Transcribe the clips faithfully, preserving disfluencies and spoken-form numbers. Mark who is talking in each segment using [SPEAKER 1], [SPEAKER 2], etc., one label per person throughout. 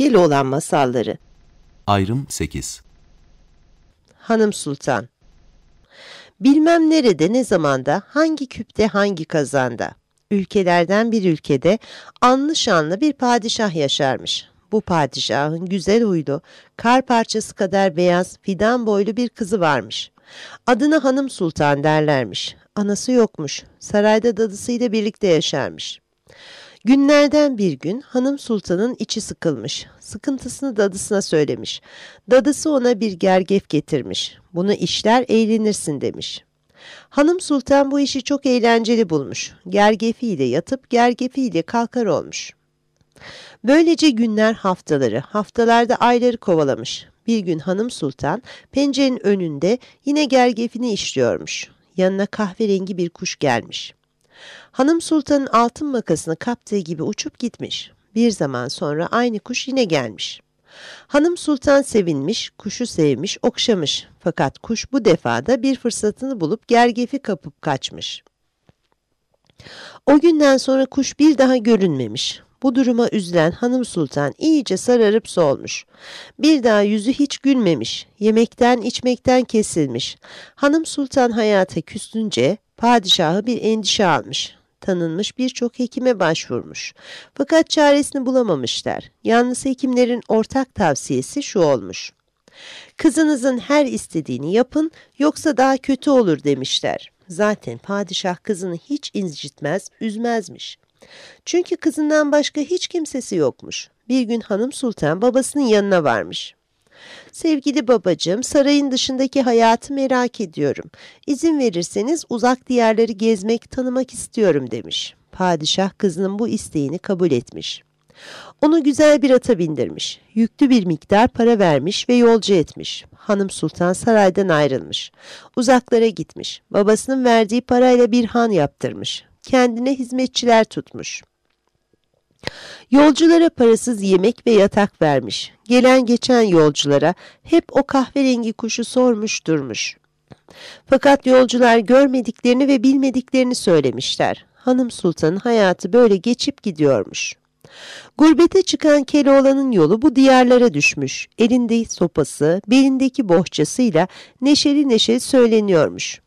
[SPEAKER 1] Keloğlan Masalları.
[SPEAKER 2] Ayrım sekiz.
[SPEAKER 1] Hanım Sultan. Bilmem nerede, ne zamanda, hangi küpte, hangi kazanda, ülkelerden bir ülkede anlı şanlı bir padişah yaşarmış. Bu padişahın güzel huylu, kar parçası kadar beyaz, fidan boylu bir kızı varmış. Adına Hanım Sultan derlermiş. Anası yokmuş. Sarayda dadısıyla birlikte yaşarmış. Günlerden bir gün Hanım Sultan'ın içi sıkılmış. Sıkıntısını dadısına söylemiş. Dadısı ona bir gergef getirmiş. Bunu işler eğlenirsin demiş. Hanım Sultan bu işi çok eğlenceli bulmuş. Gergefiyle yatıp gergefiyle kalkar olmuş. Böylece günler haftaları, haftalarda ayları kovalamış. Bir gün Hanım Sultan pencerenin önünde yine gergefini işliyormuş. Yanına kahverengi bir kuş gelmiş. Hanım Sultan'ın altın makasını kaptığı gibi uçup gitmiş. Bir zaman sonra aynı kuş yine gelmiş. Hanım Sultan sevinmiş, kuşu sevmiş, okşamış. Fakat kuş bu defa da bir fırsatını bulup gergefi kapıp kaçmış. O günden sonra kuş bir daha görünmemiş. Bu duruma üzülen Hanım Sultan iyice sararıp solmuş. Bir daha yüzü hiç gülmemiş, yemekten içmekten kesilmiş. Hanım Sultan hayata küstünce padişahı bir endişe almış. Tanınmış birçok hekime başvurmuş. Fakat çaresini bulamamışlar. Yalnız hekimlerin ortak tavsiyesi şu olmuş: kızınızın her istediğini yapın, yoksa daha kötü olur demişler. Zaten padişah kızını hiç incitmez, üzmezmiş. Çünkü kızından başka hiç kimsesi yokmuş. Bir gün Hanım Sultan babasının yanına varmış. Sevgili babacığım, sarayın dışındaki hayatı merak ediyorum. İzin verirseniz uzak diyarları gezmek, tanımak istiyorum demiş. Padişah kızının bu isteğini kabul etmiş. Onu güzel bir ata bindirmiş. Yüklü bir miktar para vermiş ve yolcu etmiş. Hanım Sultan saraydan ayrılmış. Uzaklara gitmiş. Babasının verdiği parayla bir han yaptırmış. Kendine hizmetçiler tutmuş. Yolculara parasız yemek ve yatak vermiş. Gelen geçen yolculara hep o kahverengi kuşu sormuş durmuş. Fakat yolcular görmediklerini ve bilmediklerini söylemişler. Hanım Sultan'ın hayatı böyle geçip gidiyormuş. Gurbete çıkan Keloğlan'ın yolu bu diyarlara düşmüş. Elinde sopası, belindeki bohçasıyla neşeli neşeli söyleniyormuş.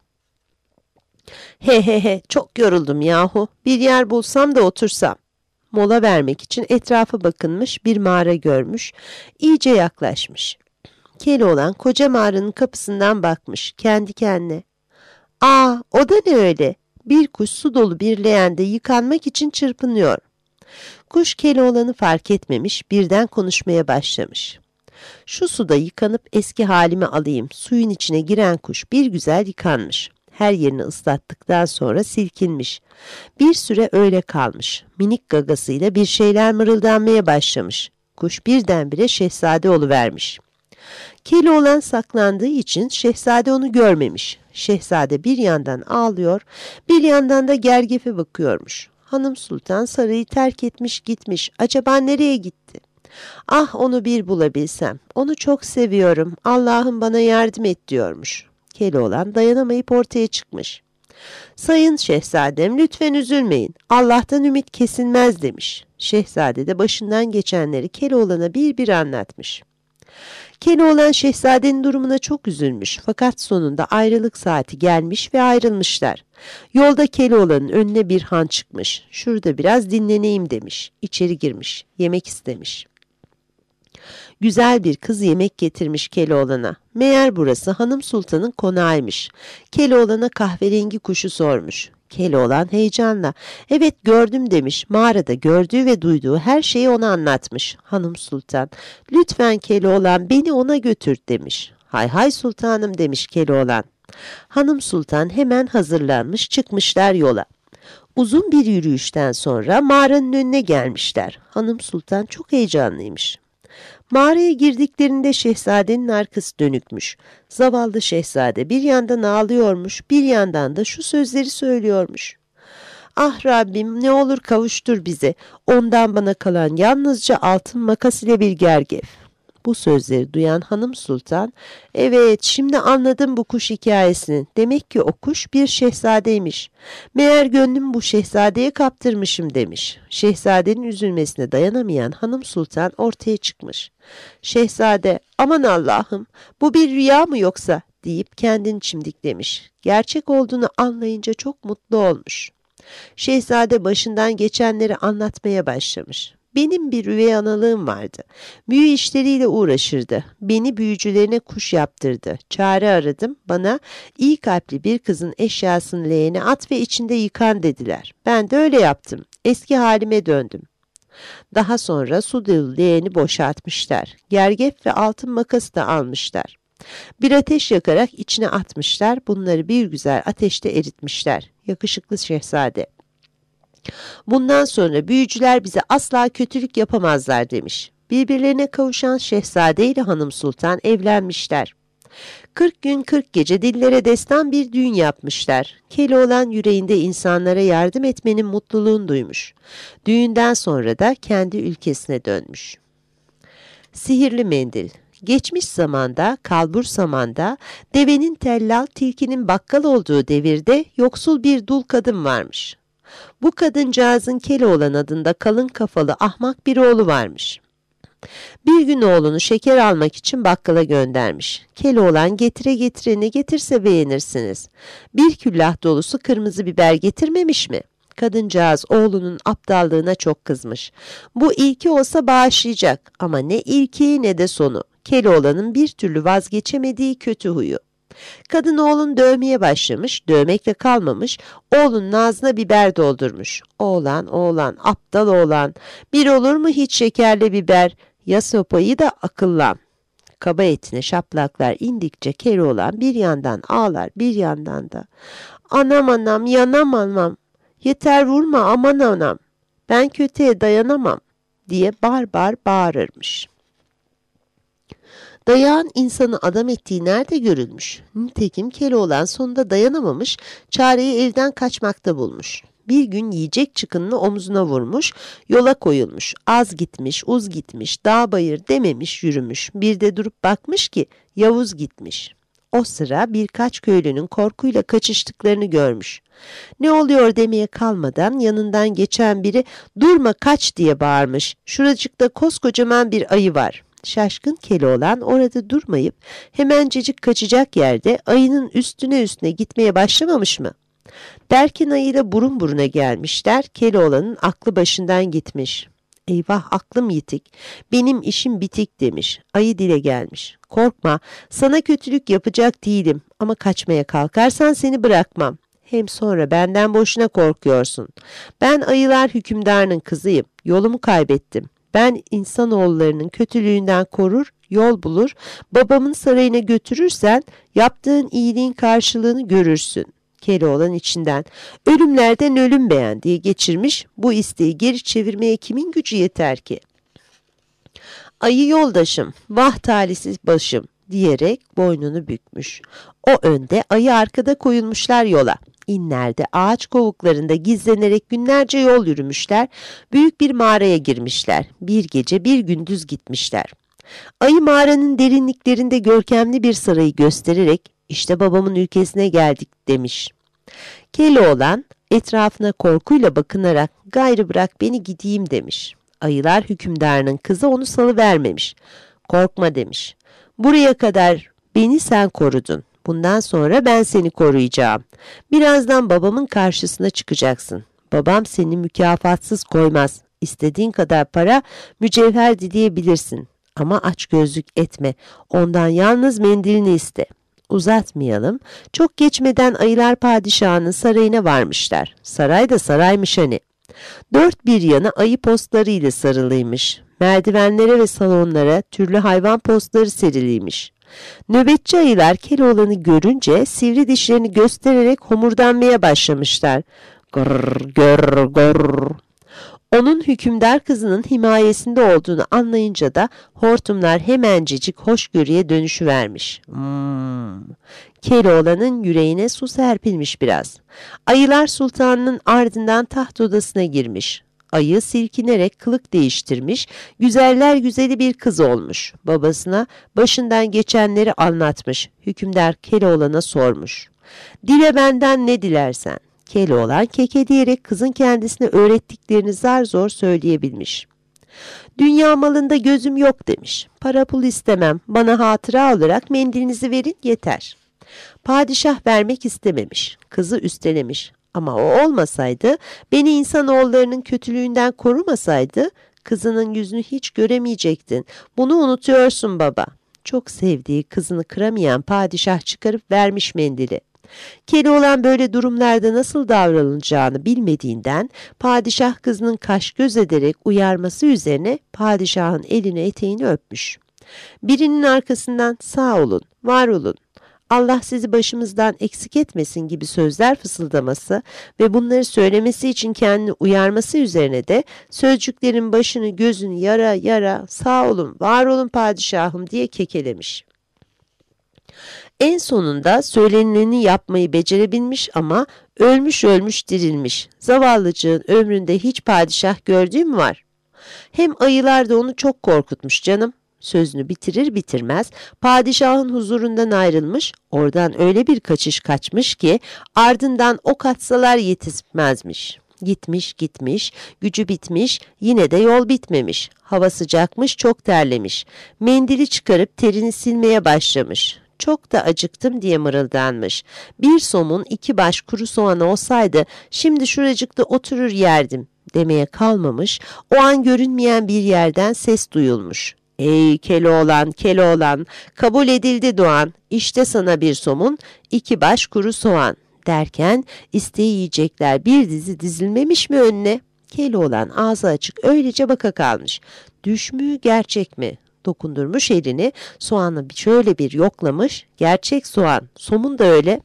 [SPEAKER 1] He he he, çok yoruldum yahu. Bir yer bulsam da otursam. Mola vermek için etrafa bakınmış, bir mağara görmüş, iyice yaklaşmış. Keloğlan koca mağaranın kapısından bakmış kendi kendine. Aa, o da ne öyle? Bir kuş su dolu bir leğende yıkanmak için çırpınıyor. Kuş Keloğlan'ı fark etmemiş, birden konuşmaya başlamış. Şu suda yıkanıp eski halimi alayım. Suyun içine giren kuş bir güzel yıkanmış. Her yerini ıslattıktan sonra silkinmiş. Bir süre öyle kalmış. Minik gagasıyla bir şeyler mırıldanmaya başlamış. Kuş birdenbire şehzade oluvermiş. Keloğlan saklandığı için şehzade onu görmemiş. Şehzade bir yandan ağlıyor, bir yandan da gergefe bakıyormuş. Hanım Sultan sarayı terk etmiş gitmiş. Acaba nereye gitti? Ah, onu bir bulabilsem. Onu çok seviyorum. Allah'ım bana yardım et diyormuş. Keloğlan dayanamayıp ortaya çıkmış. Sayın şehzadem, lütfen üzülmeyin. Allah'tan ümit kesilmez demiş. Şehzade de başından geçenleri Keloğlan'a bir bir anlatmış. Keloğlan şehzadenin durumuna çok üzülmüş, fakat sonunda ayrılık saati gelmiş ve ayrılmışlar. Yolda Keloğlan'ın önüne bir han çıkmış. Şurada biraz dinleneyim demiş. İçeri girmiş. Yemek istemiş. Güzel bir kız yemek getirmiş Keloğlan'a. Meğer burası Hanım Sultan'ın konağıymış. Keloğlan'a kahverengi kuşu sormuş. Keloğlan heyecanla evet gördüm demiş. Mağarada gördüğü ve duyduğu her şeyi ona anlatmış. Hanım Sultan, lütfen Keloğlan beni ona götür demiş. Hay hay sultanım demiş Keloğlan. Hanım Sultan hemen hazırlanmış, çıkmışlar yola. Uzun bir yürüyüşten sonra mağaranın önüne gelmişler. Hanım Sultan çok heyecanlıymış. Mağaraya girdiklerinde şehzadenin arkası dönükmüş. Zavallı şehzade bir yandan ağlıyormuş, bir yandan da şu sözleri söylüyormuş. Ah Rabbim, ne olur kavuştur bize. Ondan bana kalan yalnızca altın makas ile bir gergef. Bu sözleri duyan Hanım Sultan, "Evet, şimdi anladım bu kuş hikayesini. Demek ki o kuş bir şehzadeymiş. Meğer gönlümü bu şehzadeye kaptırmışım," demiş. Şehzadenin üzülmesine dayanamayan Hanım Sultan ortaya çıkmış. Şehzade, "Aman Allah'ım, bu bir rüya mı yoksa?" deyip kendini çimdiklemiş. Gerçek olduğunu anlayınca çok mutlu olmuş. Şehzade başından geçenleri anlatmaya başlamış. "Benim bir üvey analığım vardı. Büyü işleriyle uğraşırdı. Beni büyücülerine kuş yaptırdı. Çare aradım. Bana iyi kalpli bir kızın eşyasını leğene at ve içinde yıkan dediler. Ben de öyle yaptım. Eski halime döndüm. Daha sonra su dolu leğeni boşaltmışlar. Gergef ve altın makası da almışlar. Bir ateş yakarak içine atmışlar. Bunları bir güzel ateşte eritmişler. Yakışıklı şehzade. Bundan sonra büyücüler bize asla kötülük yapamazlar," demiş. Birbirlerine kavuşan şehzade ile Hanım Sultan evlenmişler. Kırk gün kırk gece dillere destan bir düğün yapmışlar. Keloğlan yüreğinde insanlara yardım etmenin mutluluğunu duymuş. Düğünden sonra da kendi ülkesine dönmüş. Sihirli Mendil. Geçmiş zamanda, kalbur zamanda, devenin tellal, tilkinin bakkal olduğu devirde yoksul bir dul kadın varmış. Bu kadıncağızın Keloğlan adında kalın kafalı ahmak bir oğlu varmış. Bir gün oğlunu şeker almak için bakkala göndermiş. Keloğlan getire getire ne getirse beğenirsiniz. Bir küllah dolusu kırmızı biber getirmemiş mi? Kadıncağız oğlunun aptallığına çok kızmış. Bu ilki olsa bağışlayacak ama ne ilki ne de sonu. Keloğlan'ın bir türlü vazgeçemediği kötü huyu. Kadın oğlun dövmeye başlamış, dövmekle kalmamış, oğlunun ağzına biber doldurmuş. Oğlan, oğlan, aptal oğlan, bir olur mu hiç şekerli biber, ya sopayı da akıllan. Kaba etine şaplaklar indikçe Keloğlan bir yandan ağlar, bir yandan da "Anam anam, yanam anam, yeter vurma aman anam, ben kötüye dayanamam," diye bar bar bağırırmış. Dayağın insanı adam ettiği nerede görülmüş? Nitekim Keloğlan sonunda dayanamamış, çareyi evden kaçmakta bulmuş. Bir gün yiyecek çıkınını omzuna vurmuş, yola koyulmuş. Az gitmiş, uz gitmiş, dağ bayır dememiş yürümüş. Bir de durup bakmış ki Yavuz gitmiş. O sıra birkaç köylünün korkuyla kaçıştıklarını görmüş. Ne oluyor demeye kalmadan yanından geçen biri "Durma, kaç!" diye bağırmış. Şuracıkta koskocaman bir ayı var. Şaşkın Keloğlan orada durmayıp hemencecik kaçacak yerde ayının üstüne üstüne gitmeye başlamamış mı? Derken ayıyla burun buruna gelmişler. Keloğlan'ın aklı başından gitmiş. "Eyvah, aklım yitik, benim işim bitik," demiş. Ayı dile gelmiş. "Korkma, sana kötülük yapacak değilim ama kaçmaya kalkarsan seni bırakmam. Hem sonra benden boşuna korkuyorsun. Ben ayılar hükümdarının kızıyım. Yolumu kaybettim. Ben insanoğullarının kötülüğünden korur, yol bulur, babamın sarayına götürürsen yaptığın iyiliğin karşılığını görürsün." Keloğlan içinden "Ölümlerden ölüm beğen," diye geçirmiş. Bu isteği geri çevirmeye kimin gücü yeter ki? "Ayı yoldaşım, vah talihsiz başım," diyerek boynunu bükmüş. O önde, ayı arkada koyulmuşlar yola. İnlerde, ağaç kovuklarında gizlenerek günlerce yol yürümüşler, büyük bir mağaraya girmişler. Bir gece bir gündüz gitmişler. Ayı mağaranın derinliklerinde görkemli bir sarayı göstererek "İşte babamın ülkesine geldik," demiş. Keloğlan etrafına korkuyla bakınarak "Gayrı bırak beni gideyim," demiş. Ayılar hükümdarının kızı onu salıvermemiş. "Korkma," demiş. "Buraya kadar beni sen korudun. Bundan sonra ben seni koruyacağım. Birazdan babamın karşısına çıkacaksın. Babam seni mükafatsız koymaz. İstediğin kadar para, mücevher dileyebilirsin. Ama açgözlük etme. Ondan yalnız mendilini iste." Uzatmayalım. Çok geçmeden ayılar padişahının sarayına varmışlar. Saray da saraymış hani. Dört bir yana ayı postlarıyla sarılıymış. Merdivenlere ve salonlara türlü hayvan postları seriliymiş. Nöbetçi ayılar Keloğlan'ı görünce sivri dişlerini göstererek homurdanmaya başlamışlar. Gırr gör gör. Onun hükümdar kızının himayesinde olduğunu anlayınca da hortumlar hemencecik hoşgörüye dönüşüvermiş. Hmm. Keloğlan'ın yüreğine su serpilmiş biraz. Ayılar sultanının ardından taht odasına girmiş. Ayı silkinerek kılık değiştirmiş, güzeller güzeli bir kız olmuş. Babasına başından geçenleri anlatmış. Hükümdar Keloğlan'a sormuş. Dile benden ne dilersen. Keloğlan keke diyerek kızın kendisine öğrettiklerini zar zor söyleyebilmiş. Dünya malında gözüm yok demiş. Para pul istemem, bana hatıra olarak mendilinizi verin yeter. Padişah vermek istememiş, kızı üstelemiş. Ama o olmasaydı, beni insanoğullarının kötülüğünden korumasaydı, kızının yüzünü hiç göremeyecektin. Bunu unutuyorsun baba. Çok sevdiği kızını kıramayan padişah çıkarıp vermiş mendili. Keloğlan böyle durumlarda nasıl davranılacağını bilmediğinden padişah kızının kaş göz ederek uyarması üzerine padişahın elini eteğini öpmüş. Birinin arkasından sağ olun, var olun, Allah sizi başımızdan eksik etmesin gibi sözler fısıldaması ve bunları söylemesi için kendini uyarması üzerine de sözcüklerin başını gözünü yara yara sağ olun, var olun padişahım diye kekelemiş. En sonunda söylenileni yapmayı becerebilmiş ama ölmüş ölmüş dirilmiş. Zavallıcığın ömründe hiç padişah gördüğü mü var? Hem ayılar da onu çok korkutmuş canım. Sözünü bitirir bitirmez padişahın huzurundan ayrılmış, oradan öyle bir kaçış kaçmış ki ardından ok atsalar yetişmezmiş. Gitmiş gitmiş, gücü bitmiş, yine de yol bitmemiş. Hava sıcakmış, çok terlemiş. Mendili çıkarıp terini silmeye başlamış. Çok da acıktım diye mırıldanmış. Bir somun iki baş kuru soğan olsaydı şimdi şuracıkta oturur yerdim demeye kalmamış. O an görünmeyen bir yerden ses duyulmuş. Ey Keloğlan, Keloğlan, kabul edildi duan, işte sana bir somun, iki baş kuru soğan derken isteği yiyecekler bir dizi dizilmemiş mi önüne? Keloğlan ağzı açık öylece baka kalmış. Düş mü gerçek mi? Dokundurmuş elini, soğanı şöyle bir yoklamış, gerçek soğan, somun da öyle.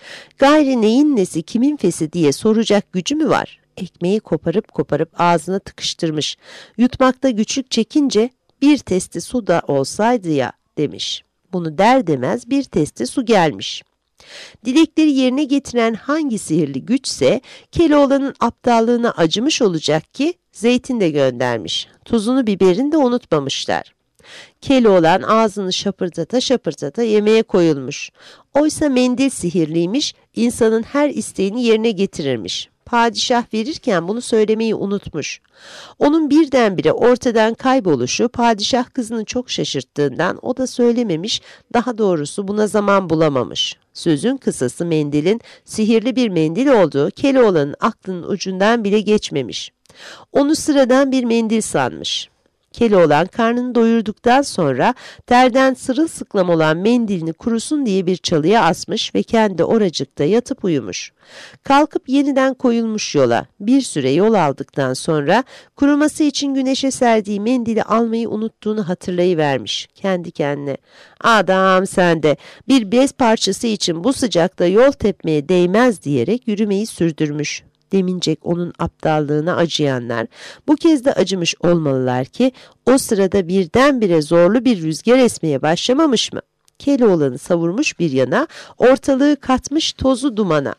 [SPEAKER 1] Gayri neyin nesi kimin fesi diye soracak gücü mü var? Ekmeği koparıp koparıp ağzına tıkıştırmış. Yutmakta güçlük çekince bir testi su da olsaydı ya demiş. Bunu der demez bir testi su gelmiş. Dilekleri yerine getiren hangi sihirli güçse Keloğlan'ın aptallığına acımış olacak ki zeytin de göndermiş. Tuzunu biberini de unutmamışlar. Keloğlan ağzını şapırdata şapırdata yemeğe koyulmuş. Oysa mendil sihirliymiş, insanın her isteğini yerine getirirmiş. Padişah verirken bunu söylemeyi unutmuş. Onun birdenbire ortadan kayboluşu padişah kızını çok şaşırttığından o da söylememiş, daha doğrusu buna zaman bulamamış. Sözün kısası mendilin sihirli bir mendil olduğu Keloğlan'ın aklının ucundan bile geçmemiş. Onu sıradan bir mendil sanmış. Keloğlan karnını doyurduktan sonra terden sırılsıklam olan mendilini kurusun diye bir çalıya asmış ve kendi oracıkta yatıp uyumuş. Kalkıp yeniden koyulmuş yola. Bir süre yol aldıktan sonra kuruması için güneşe serdiği mendili almayı unuttuğunu hatırlayıvermiş kendi kendine. Adam sende bir bez parçası için bu sıcakta yol tepmeye değmez diyerek yürümeyi sürdürmüş. Demincek onun aptallığına acıyanlar bu kez de acımış olmalılar ki o sırada birdenbire zorlu bir rüzgar esmeye başlamamış mı? Keloğlan'ı savurmuş bir yana, ortalığı katmış tozu dumana.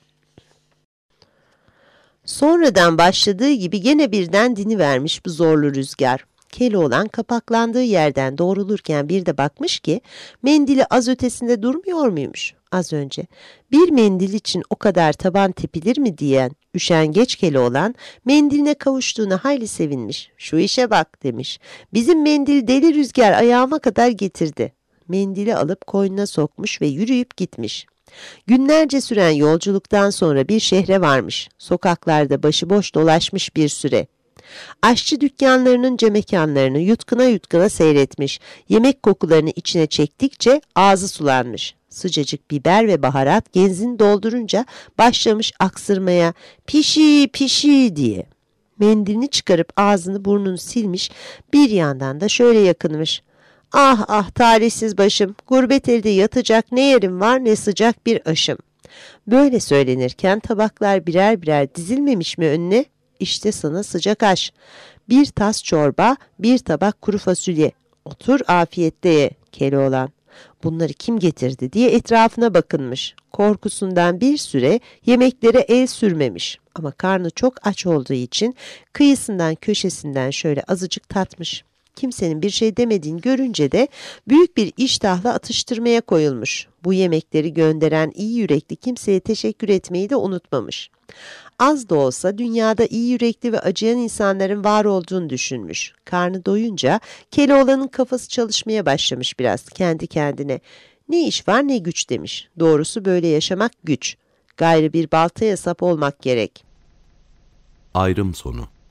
[SPEAKER 1] Sonradan başladığı gibi gene birden dinivermiş bu zorlu rüzgar. Keloğlan kapaklandığı yerden doğrulurken bir de bakmış ki mendili az ötesinde durmuyor muymuş az önce. Bir mendil için o kadar taban tepilir mi diyen üşengeç Keloğlan mendiline kavuştuğuna hayli sevinmiş. Şu işe bak demiş. Bizim mendil deli rüzgar ayağıma kadar getirdi. Mendili alıp koynuna sokmuş ve yürüyüp gitmiş. Günlerce süren yolculuktan sonra bir şehre varmış. Sokaklarda başıboş dolaşmış bir süre. Aşçı dükkanlarının camekanlarını yutkuna yutkuna seyretmiş. Yemek kokularını içine çektikçe ağzı sulanmış. Sıcacık biber ve baharat genzini doldurunca başlamış aksırmaya pişi pişi diye. Mendilini çıkarıp ağzını burnunu silmiş, bir yandan da şöyle yakınmış. Ah ah talihsiz başım, gurbet elde yatacak ne yerim var ne sıcak bir aşım. Böyle söylenirken tabaklar birer birer dizilmemiş mi önüne? İşte sana sıcak aş. Bir tas çorba, bir tabak kuru fasulye. Otur afiyetle ye Keloğlan. Bunları kim getirdi diye etrafına bakınmış. Korkusundan bir süre yemeklere el sürmemiş. Ama karnı çok aç olduğu için kıyısından köşesinden şöyle azıcık tatmış. Kimsenin bir şey demediğini görünce de büyük bir iştahla atıştırmaya koyulmuş. Bu yemekleri gönderen iyi yürekli kimseye teşekkür etmeyi de unutmamış. Az da olsa dünyada iyi yürekli ve acıyan insanların var olduğunu düşünmüş. Karnı doyunca Keloğlan'ın kafası çalışmaya başlamış biraz kendi kendine. Ne iş var ne güç demiş. Doğrusu böyle yaşamak güç. Gayrı bir baltaya sap olmak gerek.
[SPEAKER 2] Ayrım sonu.